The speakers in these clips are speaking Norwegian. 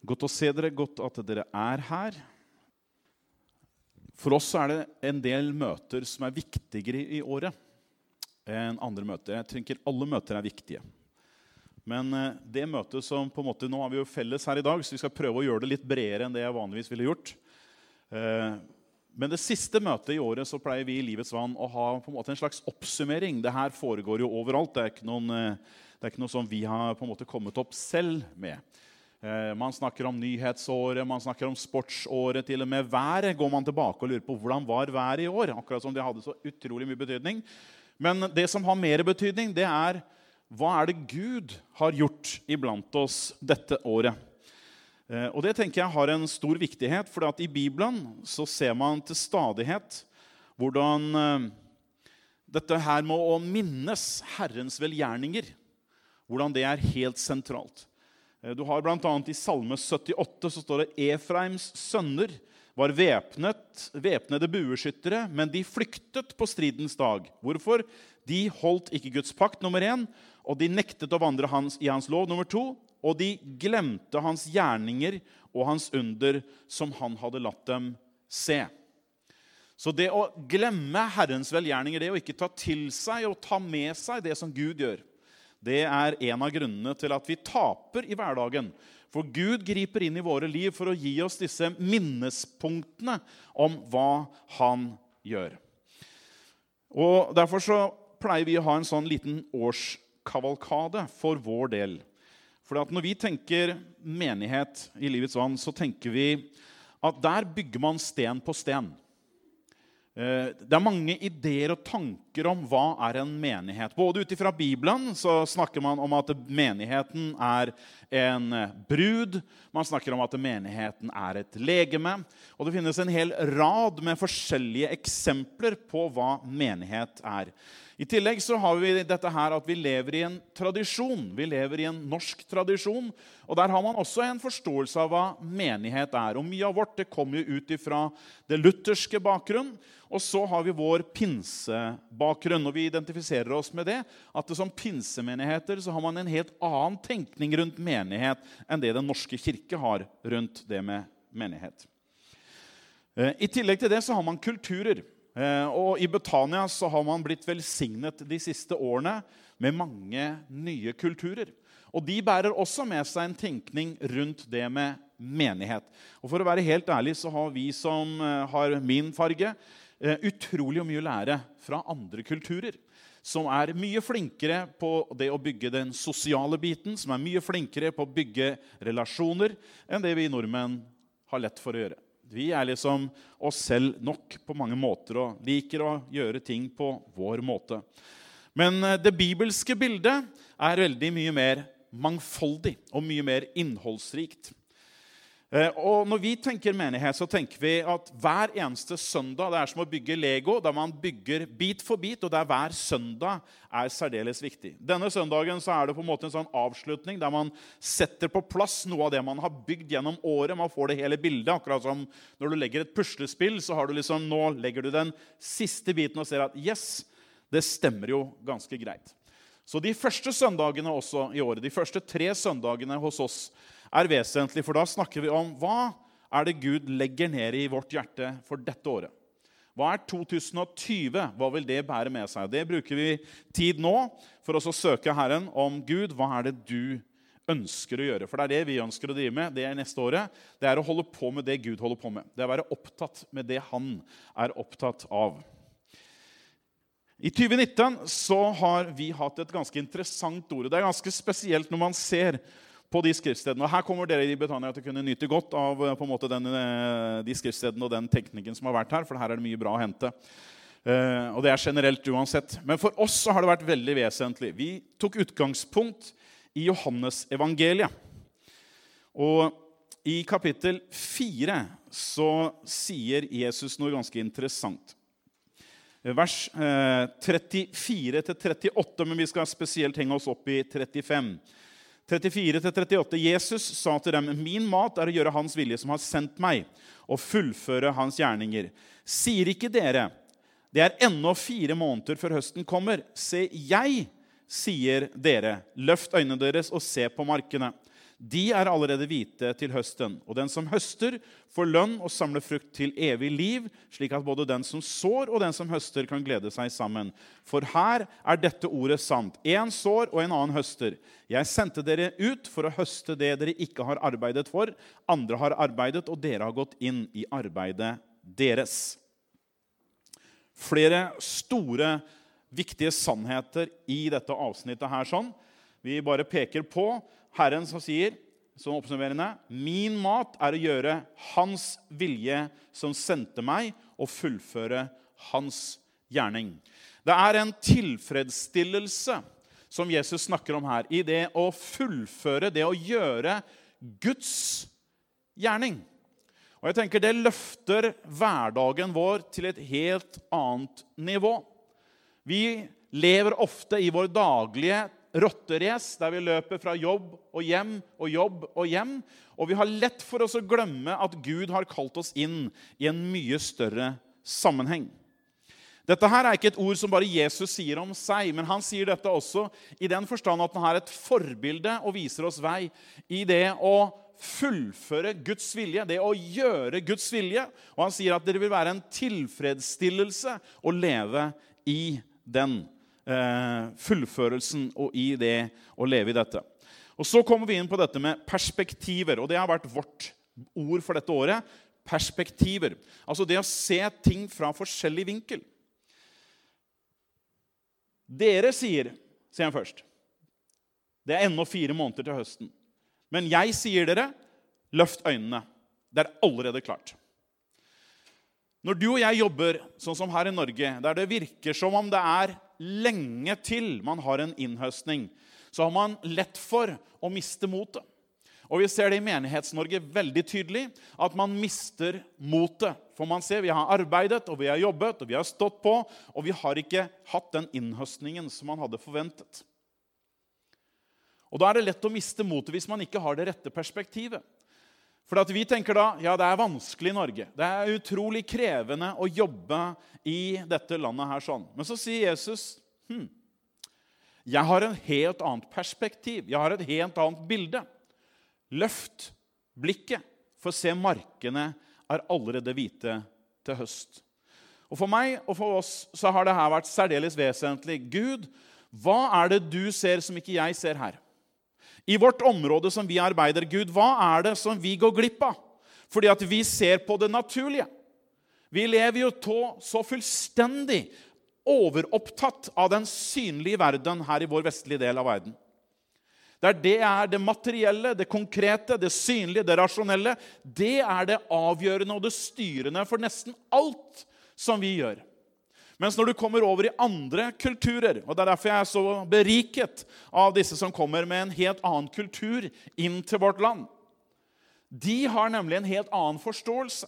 Godt å se dere, godt at dere er her. For oss er det en del møter som er viktigere i året enn andre møter. Jeg tenker alle møter er viktige. Men det møtet som på en måte, nå har vi jo felles her i dag, så vi skal prøve å gjøre det litt bredere enn det jeg vanligvis ville gjort. Men det siste møtet i året så pleier vi i Livets Vann å ha på en måte en slags oppsummering. Det her foregår jo overalt. Det er ikke noe som vi har på en måte kommet opp selv med. Man snakker om nyhetsåret, man snakker om sportsåret, til og med været går man tilbake og lurer på hvordan var været i år, akkurat som det hadde så utrolig mye betydning. Men det som har mer betydning, det er hva er det Gud har gjort iblant oss dette året. Og det tenker jeg har en stor viktighet, for at i Bibelen så ser man til stadighet hvordan dette her med å minnes Herrens velgjerninger, hvordan det er helt sentralt. Du har blant annet i Salme 78 så står det Efraims sønner var væpnede bueskyttere, men de flyktet på stridens dag. Hvorfor? De holdt ikke Guds pakt, nummer 1, og de nektet å vandre i hans lov, nummer 2, og de glemte hans gjerninger og hans under som han hadde latt dem se. Så det å glemme Herrens velgjerninger, det å ikke ta til seg og ta med seg det som Gud gjør, det er en av grunnene til at vi taper i hverdagen. For Gud griper inn i våre liv for å gi oss disse minnespunktene om hva han gjør. Og derfor så pleier vi å ha en sånn liten årskavalkade for vår del. For at når vi tenker menighet i Livets Vann, så tenker vi at der bygger man sten på sten. Det er mange ideer og tanker om hva er en menighet. Både ut ifra Bibelen så snakker man om at menigheten er en brud. Man snakker om at menigheten er et legeme. Og det finnes en hel rad med forskjellige eksempler på hva menighet er. I tillegg så har vi dette her at vi lever i en tradisjon. Vi lever i en norsk tradisjon. Og der har man også en forståelse av hva menighet er. Og mye av vårt det kommer jo ut ifra det lutherske bakgrunn. Og så har vi vår pinsebakgrunn, og vi identifiserer oss med det. At det som pinsemenigheter så har man en helt annen tenkning rundt menighet enn det den norske kirke har rundt det med menighet. I tillegg til det så har man kulturer. Og i Betania så har man blitt velsignet de siste årene med mange nye kulturer. Og de bærer også med seg en tenkning rundt det med menighet. Og for å være helt ærlig så har vi som har min farge utrolig mye å lære fra andre kulturer, som er mye flinkere på det å bygge den sosiale biten, som er mye flinkere på å bygge relasjoner enn det vi nordmenn har lett for å gjøre. Vi er liksom oss selv nok på mange måter og liker å gjøre ting på vår måte. Men det bibelske bildet er veldig mye mer mangfoldig og mye mer innholdsrikt. Og når vi tenker menighet, så tenker vi at hver eneste søndag, det er som å bygge Lego, der man bygger bit for bit, og der hver søndag er særdeles viktig. Denne søndagen så er det på en måte en sånn avslutning, der man setter på plass noe av det man har bygd gjennom året. Man får det hele bildet, akkurat som når du legger et puslespill, så har du liksom, nå legger du den siste biten og ser at yes, det stemmer jo ganske greit. Så de første søndagene også i året, de første 3 søndagene hos oss, er vesentlig, for da snakker vi om hva er det Gud legger ned i vårt hjerte for dette året. Hva er 2020? Hva vil det bære med seg? Det bruker vi tid nå for oss å søke Herren om Gud. Hva er det du ønsker å gjøre? For det er det vi ønsker å drive med det neste året. Det er å holde på med det Gud holder på med. Det er å være opptatt med det han er opptatt av. I 2019 så har vi hatt et ganske interessant ord. Det er ganske spesielt når man ser på de skriftstedene. Og her kommer dere i Betania til å kunne nyte godt av på en måte de skriftstedene og den teknikken som har vært her, for her er det mye bra å hente. Og det er generelt uansett. Men for oss så har det vært veldig vesentlig. Vi tok utgangspunkt i Johannes evangeliet. Og i kapittel 4 så sier Jesus noe ganske interessant. Vers 34-38, men vi skal spesielt henge oss opp i 35. 34-38. Jesus sa til dem, min mat er å gjøre hans vilje som har sendt meg, og fullføre hans gjerninger. Sier ikke dere, det er ennå 4 måneder før høsten kommer. Se, jeg sier dere, løft øynene deres og se på markene. De allerede hvite til høsten, og den som høster får lønn og samler frukt til evig liv, slik at både den som sår og den som høster kan glede seg sammen. For her dette ordet sant. En sår og en annen høster. Jeg sendte dere ut for å høste det dere ikke har arbeidet for. Andre har arbeidet, og dere har gått inn i arbeidet deres. Flere store, viktige sannheter i dette avsnittet her sånn. Vi bare peker på Herren som sier, som oppsummerende, min mat å gjøre hans vilje som sendte meg, og fullføre hans gjerning. Det en tilfredsstillelse som Jesus snakker om her, i det å fullføre, det å gjøre Guds gjerning. Og jeg tenker det løfter hverdagen vår til et helt annet nivå. Vi lever ofte i vår daglige rotterace, der vi løper fra jobb og hjem og jobb og hjem, og vi har lett for oss å glemme at Gud har kalt oss inn i en mye større sammenheng. Dette her ikke et ord som bare Jesus sier om seg, men han sier dette også i den forstand at han et forbilde og viser oss vei i det å fullføre Guds vilje, det å gjøre Guds vilje, og han sier at det vil være en tilfredsstillelse å leve i den fullførelsen og i det å leve i dette. Og så kommer vi inn på dette med perspektiver, og det har vært vårt ord for dette året, perspektiver. Altså det å se ting fra forskjellig vinkel. Dere sier jeg først, det ennå 4 måneder til høsten, men jeg sier dere, løft øynene, det allerede klart. Når du og jeg jobber sånn som her i Norge, der det virker som om det lenge til man har en innhøstning, så har man lett for å miste motet. Og vi ser det i Menighets-Norge veldig tydelig, at man mister motet. For man ser, vi har arbeidet, og vi har jobbet, og vi har stått på, og vi har ikke hatt den innhøstningen som man hadde forventet. Og da det lett å miste motet hvis man ikke har det rette perspektivet. For at vi tenker da, ja, det vanskelig i Norge. Det utrolig krevende å jobbe i dette landet her sånn. Men så sier Jesus, jeg har en helt annet perspektiv. Jeg har et helt annet bilde. Løft blikket, for se markene allerede hvite til høst. Og for meg og for oss så har det her vært særdeles vesentlig. Gud, hva det du ser som ikke jeg ser her? I vårt område som vi arbeider, Gud, hva det som vi går glipp av? Fordi at vi ser på det naturlige. Vi lever jo så fullstendig overopptatt av den synlige verden her i vår vestlige del av verden. Der det det materielle, det konkrete, det synlige, det rasjonelle, det det avgjørende og det styrende for nesten alt som vi gjør. Mens når du kommer over i andre kulturer, og det derfor jeg så beriket av disse som kommer med en helt annen kultur inn til vårt land, de har nemlig en helt annen forståelse.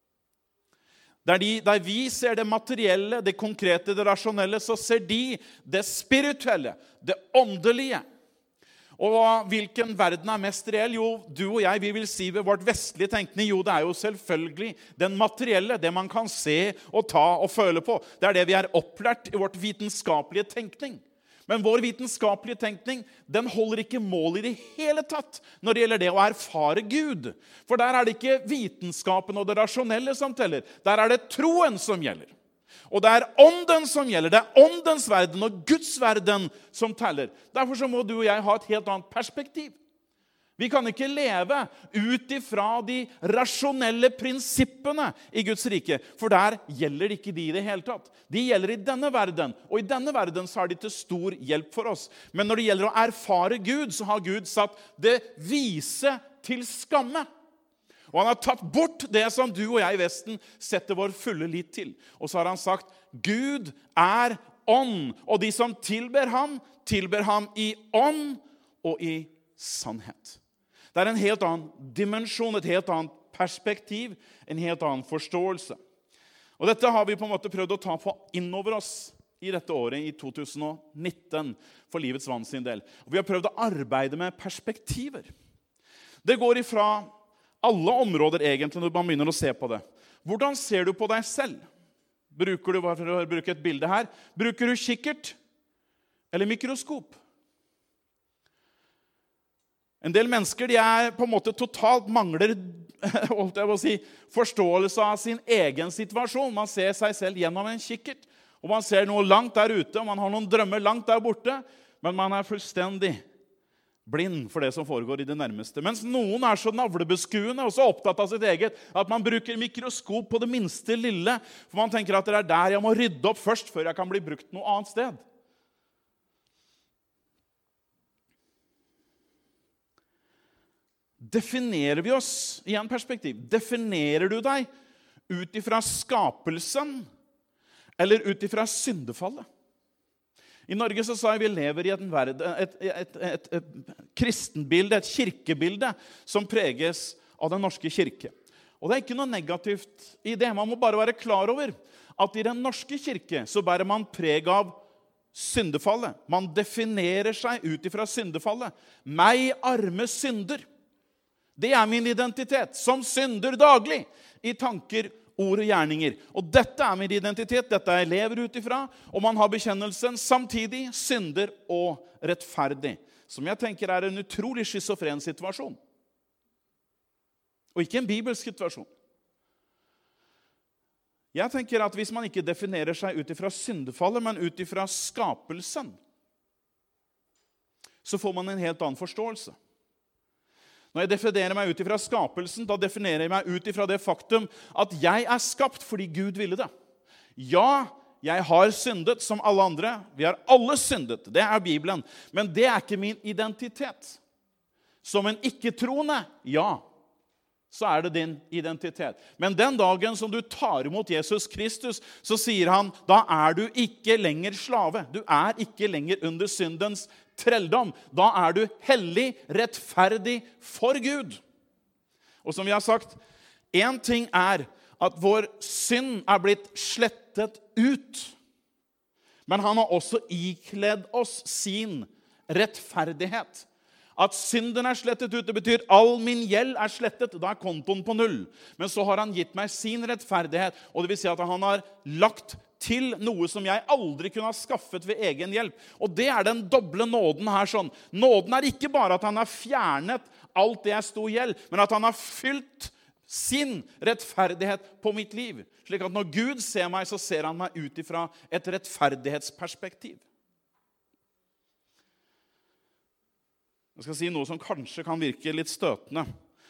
Der vi ser det materielle, det konkrete, det rasjonelle, så ser de det spirituelle, det åndelige. Og hvilken verden mest reell? Jo, du og jeg, vi vil si ved vårt vestlige tenkning, jo, det jo selvfølgelig den materielle, det man kan se og ta og føle på. Det det vi opplært i vårt vitenskapelige tenkning. Men vår vitenskapelige tenkning, den holder ikke mål i det hele tatt når det gjelder det å erfare Gud. For der det ikke vitenskapen og det rasjonelle som teller. Der det troen som gjelder. Og det ånden som gjelder. Det åndens verden og Guds verden som teller. Derfor så må du og jeg ha et helt annet perspektiv. Vi kan ikke leve ut ifra de rasjonelle prinsippene i Guds rike, for der gjelder ikke de i det hele tatt. De gjelder i denne verden, og i denne verden så de til stor hjelp for oss. Men når det gjelder å erfare Gud, så har Gud satt det vise til skamme. Og han har tatt bort det som du og jeg i Vesten setter vår fulle lit til. Og så har han sagt, Gud ånd, og de som tilber ham i ånd og i sannhet. Det en helt annen dimensjon, et helt annet perspektiv, en helt annen forståelse. Og dette har vi på en måte prøvd å ta på innover oss i dette året, i 2019, for Livets Vann sin del. Og vi har prøvd å arbeide med perspektiver. Det går ifra alle områder egentlig når man begynner å se på det. Hvordan ser du på deg selv? Bruker du, for å bruke et bilde her, bruker du kikkert eller mikroskop? En del mennesker, de på en måte totalt mangler forståelse av sin egen situasjon. Man ser seg selv gjennom en kikkert, og man ser noe langt der ute, og man har noen drømmer langt der borte, men man fullstendig blind for det som foregår i det nærmeste. Mens noen så navlebeskuende og så opptatt av sitt eget, at man bruker mikroskop på det minste lille, for man tenker at det der jeg må rydde opp først, før jeg kan bli brukt noe annet sted. Definerer vi oss, i en perspektiv, definerer du deg ut ifra skapelsen, eller ut ifra syndefallet? I Norge så sa jeg vi lever i et kristenbilde, et kirkebilde, som preges av den norske kirke. Og det ikke noe negativt i det. Man må bare være klar over at i den norske kirke så bærer man preg av syndefallet. Man definerer seg ut ifra syndefallet. Meg arme synder. Det min identitet, som synder daglig, i tanker, ord og gjerninger. Og dette min identitet, dette jeg lever ut ifra, og man har bekjennelsen samtidig, synder og rettferdig. Som jeg tenker en utrolig schizofren situasjon. Og ikke en bibelsk situasjon. Jeg tenker at hvis man ikke definerer seg ut ifra syndefallet, men ut ifra skapelsen, så får man en helt annen forståelse. Når jeg definerer meg ut ifra skapelsen, da definerer jeg meg ut ifra det faktum at jeg skapt fordi Gud ville det. Ja, jeg har syndet som alle andre. Vi har alle syndet, det Bibelen. Men det ikke min identitet. Som en ikke-troende, ja, så det din identitet. Men den dagen som du tar imot Jesus Kristus, så sier han, da du ikke lenger slave. Du ikke lenger under syndens trelldom. Da du hellig, rettferdig for Gud. Og som vi har sagt, en ting at vår synd blitt slettet ut. Men han har også ikledd oss sin rettferdighet. At synden slettet ut, det betyr all min gjeld slettet, da kontoen på null. Men så har han gitt meg sin rettferdighet, og det vil si at han har lagt til noe som jeg aldri kunne ha skaffet ved egen hjelp. Og det den doble nåden her sånn. Nåden ikke bare at han har fjernet alt det jeg sto i gjeld, men at han har fylt sin rettferdighet på mitt liv. Slik at når Gud ser meg, så ser han meg ut ifra et rettferdighetsperspektiv. Jeg skal si noe som kanskje kan virke litt støtende.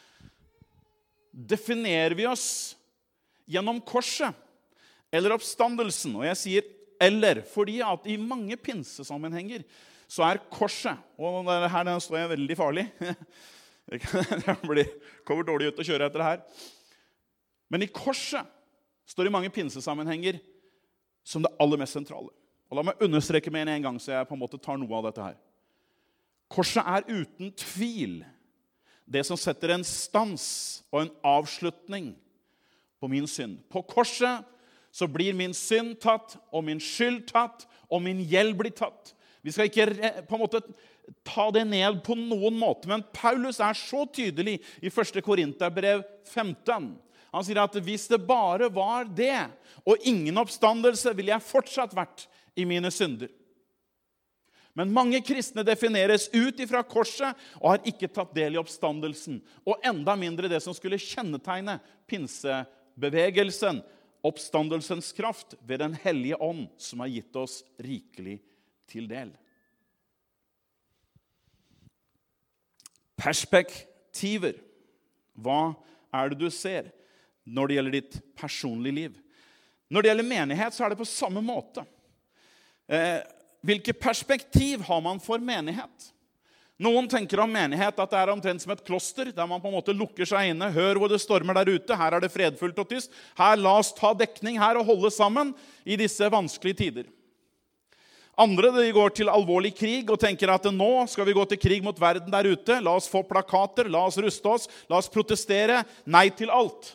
Definerer vi oss gjennom korset eller oppstandelsen? Og jeg sier eller, fordi at i mange pinsesammenhenger så korset, og her står jeg veldig farlig, jeg kommer dårlig ut å kjøre etter det her, men i korset står i mange pinsesammenhenger som det aller mest sentrale. Og la meg understreke med en gang, så jeg på en måte tar noe av dette her. Korset uten tvil det som setter en stans og en avslutning på min synd. På korset så blir min synd tatt, og min skyld tatt, og min gjeld blir tatt. Vi skal ikke på en måte ta det ned på noen måte, men Paulus så tydelig i 1. Korinterbrev 15. Han sier at hvis det bare var det, og ingen oppstandelse, ville jeg fortsatt vært i mine synder. Men mange kristne defineres ut ifra korset og har ikke tatt del i oppstandelsen. Og enda mindre det som skulle kjennetegne pinsebevegelsen, oppstandelsens kraft ved den hellige ånd som har gitt oss rikelig til del. Perspektiver. Hva det du ser når det gjelder ditt personlige liv? Når det gjelder menighet, så det på samme måte. Hvilke perspektiv har man for menighet? Noen tenker om menighet at det omtrent som et kloster, der man på en måte lukker seg inne. Hør hvor det stormer der ute. Her det fredfullt og tyst. Her la oss ta dekning her og holde sammen i disse vanskelige tider. Andre de går til alvorlig krig og tenker at nå skal vi gå til krig mot verden der ute. La oss få plakater, la oss ruste oss, la oss protestere. Nei til alt.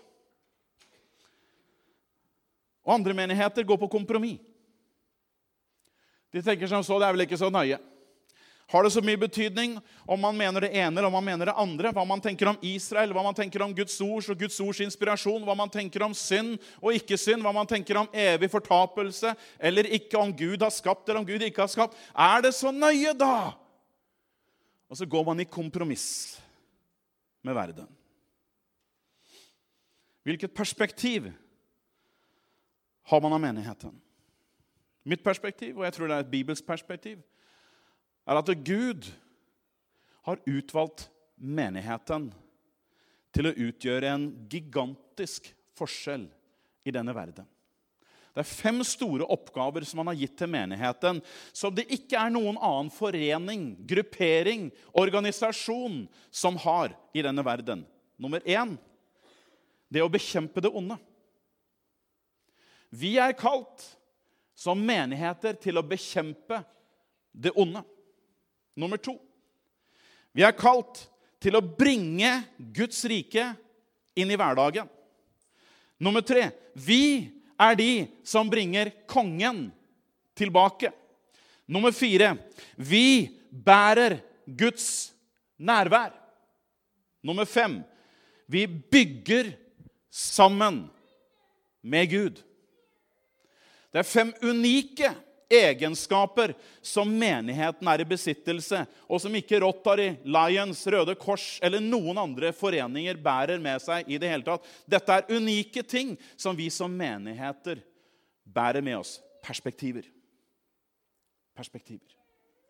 Og andre menigheter går på kompromiss. De tenker som så, det vel ikke så nøye. Har det så mye betydning om man mener det ene eller om man mener det andre? Hva man tenker om Israel, hva man tenker om Guds ord og Guds ords inspirasjon, hva man tenker om synd og ikke synd, hva man tenker om evig fortapelse eller ikke, om Gud har skapt eller om Gud ikke har skapt. Det så nøye da? og så går man i kompromiss med verden. Hvilket perspektiv har man av menigheten? Mitt perspektiv, og jeg tror det er et bibelsk perspektiv, er at Gud har utvalgt menigheten til å utgjøre en gigantisk forskjell i denne verden. Det er 5 store oppgaver som han har gitt til menigheten, som det ikke er noen annen forening, gruppering, organisasjon som har i denne verden. Nummer 1, det å bekjempe det onde. Vi er kalt som menigheter til å bekjempe det onde. Nummer 2, vi er kalt til å bringe Guds rike inn i hverdagen. Nummer 3, vi er de som bringer kongen tilbake. Nummer 4, vi bærer Guds nærvær. Nummer 5, vi bygger sammen med Gud. Det er 5 unike egenskaper som menigheten er i besittelse, og som ikke Rotary, Lions, Røde Kors eller noen andre foreninger bærer med seg i det hele tatt. Dette er unike ting som vi som menigheter bærer med oss. Perspektiver. Perspektiver.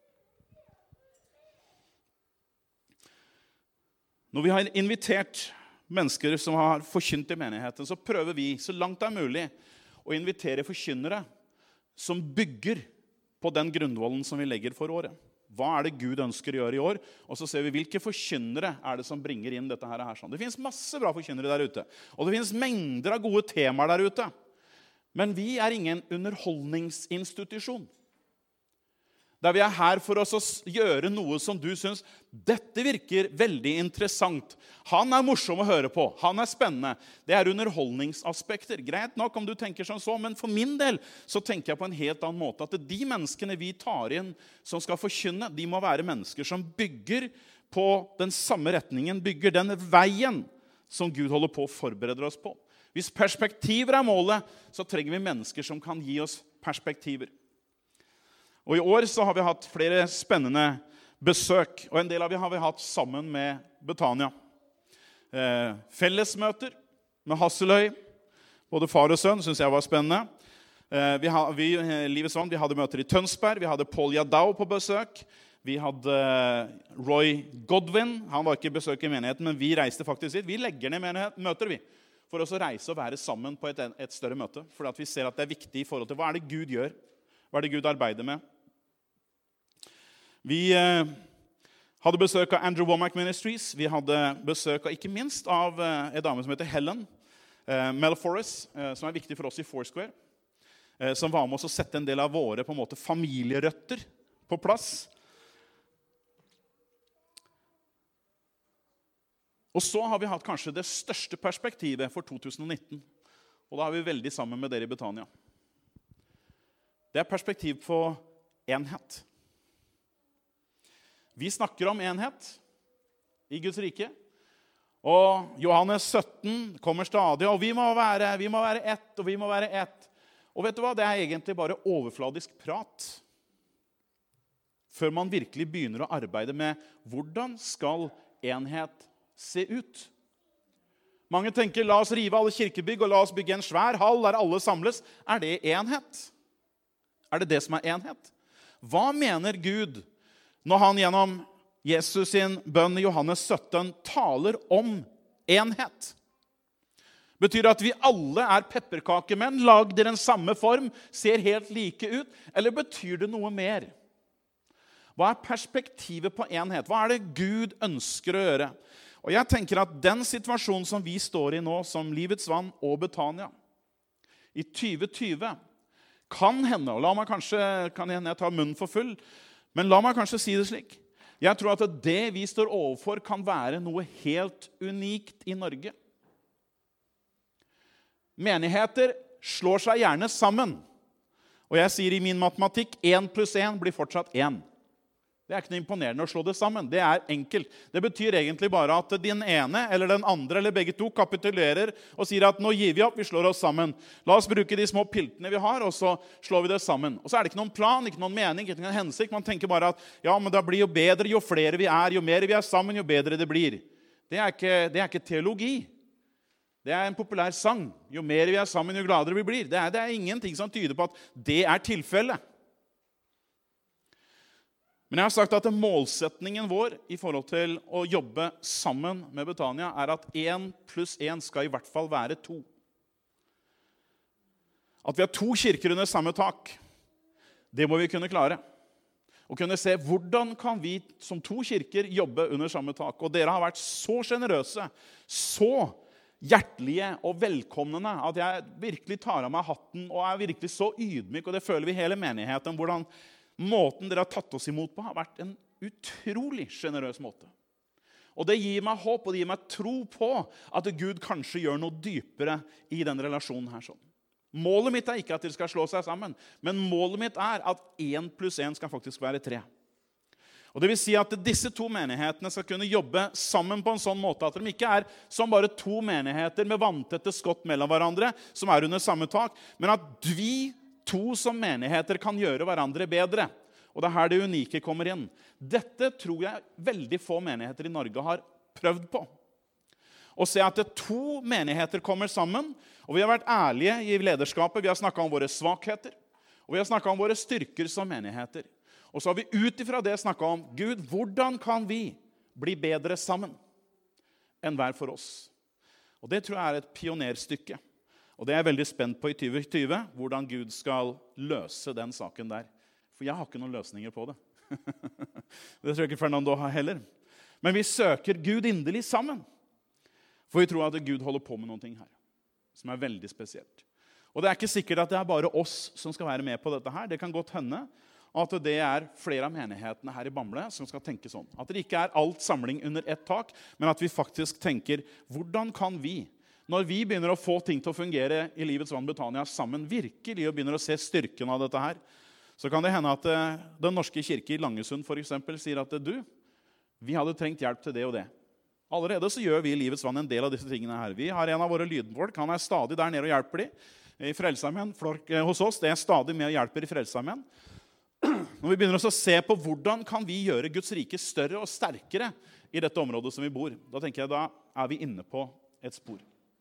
Når vi har invitert mennesker som har forkynt i menigheten, så prøver vi så langt det er mulig å invitere forkynnere som bygger på den grunnvollen som vi legger for året. Hva er det Gud ønsker å gjøre i år? Og så ser vi hvilke forkynnere er det som bringer inn dette her. Det finnes masse bra forkynnere der ute. Og det finnes mengder av gode temaer der ute. Men vi er ingen underholdningsinstitusjon. Der vi er her for oss å gjøre noe som du synes, dette virker veldig interessant. Han er morsom å høre på, han er spennende. Det er underholdningsaspekter. Greit nok om du tenker sånn så, men for min del så tenker jeg på en helt annen måte. At de menneskene vi tar inn som skal forkynne, de må være mennesker som bygger på den samme retningen, bygger den veien som Gud holder på å forberede oss på. Hvis perspektiver er målet, så trenger vi mennesker som kan gi oss perspektiver. Og i år så har vi hatt flere spennende besøk, og en del av dem har vi hatt sammen med Betania. Fellesmøter med Hasseløy, både far og sønn, synes jeg var spennende. Livets Vann, vi hadde møter i Tønsberg, vi hadde Paul Jadau på besøk, vi hadde Roy Godwin, han var ikke i besøk i menigheten, men vi reiste faktisk dit. Vi legger ned møter, vi, for oss å reise og være sammen på et større møte, for at vi ser at det er viktig i forhold til hva er det Gud gjør, hva er det Gud arbeider med. Vi hadde besøk av Andrew Womack Ministries. Vi hadde besøk av, ikke minst av en dame som heter Helen Melforis, som er viktig for oss i Foursquare, som var med oss å sette en del av våre på en måte familierøtter på plass. Og så har vi hatt kanskje det største perspektivet for 2019, og da er vi veldig sammen med dere i Betania. Det er perspektiv på enhet. Vi snakker om enhet i Guds rike. Og Johannes 17 kommer stadig, og vi må være ett, og vi må være ett. Og vet du hva? Det er egentlig bare overfladisk prat. Før man virkelig begynner å arbeide med hvordan skal enhet se ut. Mange tenker, la oss rive alle kirkebygg, og la oss bygge en svær hall der alle samles. Er det enhet? Er det det som er enhet? Hva mener Gud når han gjennom Jesus sin bønn i Johannes 17 taler om enhet? Betyr det at vi alle er pepperkakemenn, lagd i den samme form, ser helt like ut? Eller betyr det noe mer? Hva er perspektivet på enhet? Hva er det Gud ønsker å gjøre? Og jeg tenker at den situasjonen som vi står i nå, som Livets Vann og Betania, i 2020, kan hende, og kan hende jeg tar munnen for full, men la meg kanskje si det slik. Jeg tror at det vi står overfor kan være noe helt unikt i Norge. Menigheter slår seg gjerne sammen. Og jeg sier i min matematikk, 1 + 1 blir fortsatt 1. Det er ikke noe imponerende å slå det sammen. Det er enkelt. Det betyr egentlig bare at din ene eller den andre eller begge to kapitulerer og sier at nå gir vi opp, vi slår oss sammen. La oss bruke de små piltene vi har, og så slår vi det sammen. Og så er det ikke noen plan, ikke noen mening, ikke noen hensikt. Man tenker bare at ja, men det blir jo bedre jo flere vi er, jo mer vi er sammen, jo bedre det blir. Det er ikke teologi. Det er en populær sang. Jo mer vi er sammen, jo gladere vi blir. Det er ingenting som tyder på at det er tilfellet. Men jeg har sagt at målsetningen vår i forhold til å jobbe sammen med Betania er at 1 pluss 1 skal i hvert fall være 2. At vi har 2 kirker under samme tak, det må vi kunne klare. Og kunne se hvordan kan vi som 2 kirker jobbe under samme tak. Og dere har vært så generøse, så hjertelige og velkomnende at jeg virkelig tar av meg hatten og er virkelig så ydmyk, og det føler vi hele menigheten, hvordan måten dere har tatt oss imot på har vært en utrolig generøs måte. Og det gir meg håp, og det gir meg tro på at Gud kanskje gjør noe dypere i den relasjonen her. Sånn. Målet mitt er ikke at dere skal slå seg sammen, men målet mitt er at 1 pluss 1 skal faktisk være 3. Og det vil si at disse 2 menighetene skal kunne jobbe sammen på en sånn måte at de ikke er som bare 2 menigheter med vanntette skott mellom hverandre, som er under samme tak, men at vi 2 som menigheter kan gjøre hverandre bedre. Og det er her det unike kommer inn. Dette tror jeg veldig få menigheter i Norge har prøvd på. Å se at 2 menigheter kommer sammen, og vi har vært ærlige i lederskapet. Vi har snakket om våre svakheter, og vi har snakket om våre styrker som menigheter. Og så har vi utifra det snakket om, Gud, hvordan kan vi bli bedre sammen enn hver for oss? Og det tror jeg er et pionerstykke. Og det er jeg veldig spent på i 2020, hvordan Gud skal løse den saken der. For jeg har ikke noen løsninger på det. Det tror jeg ikke Fernando har heller. Men vi søker Gud inderlig sammen. For vi tror at Gud holder på med noen ting her, som er veldig spesielt. Og det er ikke sikkert at det er bare oss som skal være med på dette her. Det kan godt hende at det er flere av menighetene her i Bamble som skal tenke sånn. At det ikke er alt samling under ett tak, men at vi faktisk tenker, hvordan kan vi, når vi begynner å få ting til å fungere i Livets Vann Betania sammen, virkelig og begynner å se styrken av dette her, så kan det hende at den norske kirke i Langesund for eksempel sier at vi hadde trengt hjelp til det og det. Allerede så gjør vi i Livets Vann en del av disse tingene her. Vi har en av våre lydfolk, han er stadig der nede og hjelper de i Frelsesarmeen. Hos oss, det er stadig med og hjelper i Frelsesarmeen. Når vi begynner å se på hvordan kan vi gjøre Guds rike større og sterkere i dette området som vi bor, da tenker jeg da er vi inne på et spor.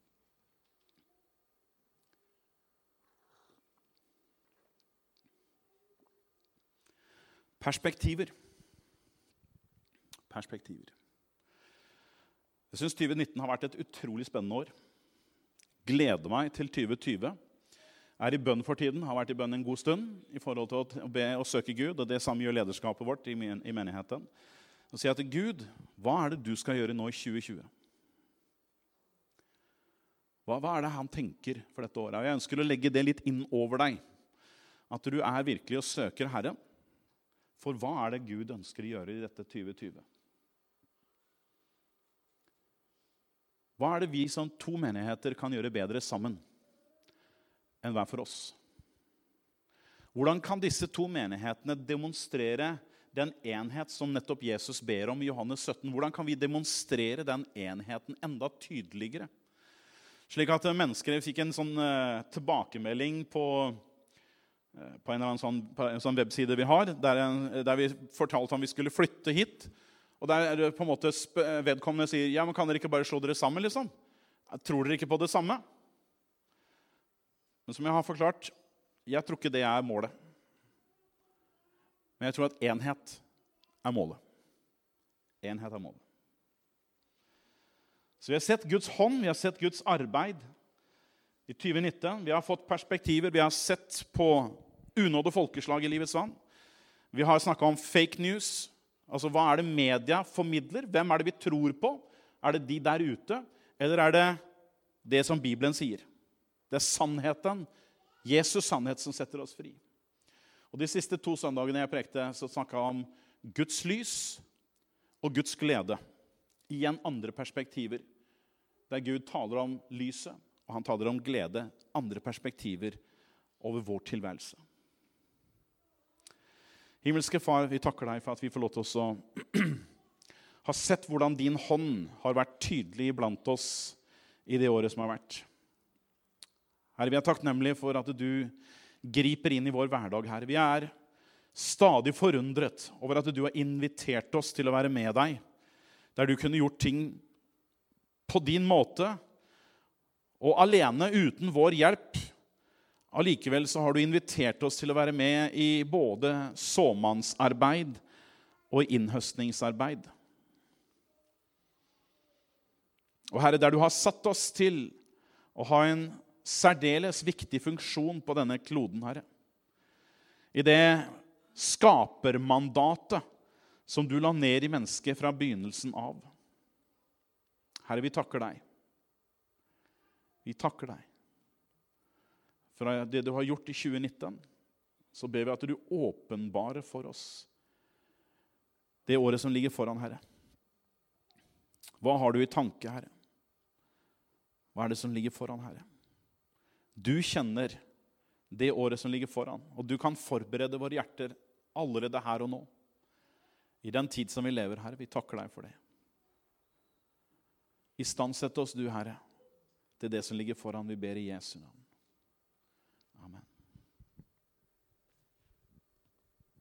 Perspektiver. Jeg synes 2019 har vært et utrolig spennende år. Gleder meg til 2020. Er i bønn for tiden, har vært i bønn en god stund i forhold til å be og søke Gud, og det samme gjør lederskapet vårt i menigheten. Og sier at Gud, hva er det du skal gjøre nå i 2020? Hva er det han tenker for dette året? Og jeg ønsker å legge det litt inn over deg. At du er virkelig og søker Herren. For hva er det Gud ønsker å gjøre i dette 2020? Hva er det vi som 2 menigheter kan gjøre bedre sammen enn hver for oss? Hvordan kan disse 2 menighetene demonstrere den enhet som nettopp Jesus ber om i Johannes 17? Hvordan kan vi demonstrere den enheten enda tydeligere? Slik at mennesker fikk en sånn tilbakemelding på en eller annen sånn webside vi har, der vi fortalte om vi skulle flytte hit. Og der på en måte vedkommende sier, ja, men kan dere ikke bare slå dere sammen, liksom? Tror dere ikke på det samme? Men som jeg har forklart, jeg tror ikke det er målet. Men jeg tror at enhet er målet. Enhet er målet. Så vi har sett Guds hånd, vi har sett Guds arbeid i 2019. Vi har fått perspektiver, vi har sett på unådde folkeslag i Livets Vann. Vi har snakket om fake news. Altså, hva er det media formidler? Hvem er det vi tror på? Er det de der ute? Eller er det det som Bibelen sier? Det er sannheten, Jesus sannhet, som setter oss fri. Og de siste 2 søndagene jeg prekte, så snakket jeg om Guds lys og Guds glede. Igjen andre perspektiver, der Gud taler om lyset, og han taler om glede, andre perspektiver over vår tilværelse. Himmelske Far, vi takker deg for at vi får lov til å ha sett hvordan din hånd har vært tydelig blant oss i det året som har vært. Herre, vi er takknemlige for at du griper inn i vår hverdag, Herre. Vi er stadig forundret over at du har invitert oss til å være med deg, der du kunne gjort ting på din måte, og alene uten vår hjelp. Allikevel så har du invitert oss til å være med i både såmannsarbeid og innhøstningsarbeid. Og Herre, der du har satt oss til å ha en særdeles viktig funksjon på denne kloden, Herre. I det skapermandatet som du la ned i mennesket fra begynnelsen av. Herre, vi takker deg. Vi takker deg. For det du har gjort i 2019, så ber vi at du åpenbarer for oss det året som ligger foran, Herre. Hva har du i tanke, Herre? Hva er det som ligger foran, Herre? Du kjenner det året som ligger foran, og du kan forberede våre hjerter allerede her og nå. I den tid som vi lever, Herre, vi takker deg for det. Istandsett oss du, Herre, til det som ligger foran, vi ber i Jesu navn.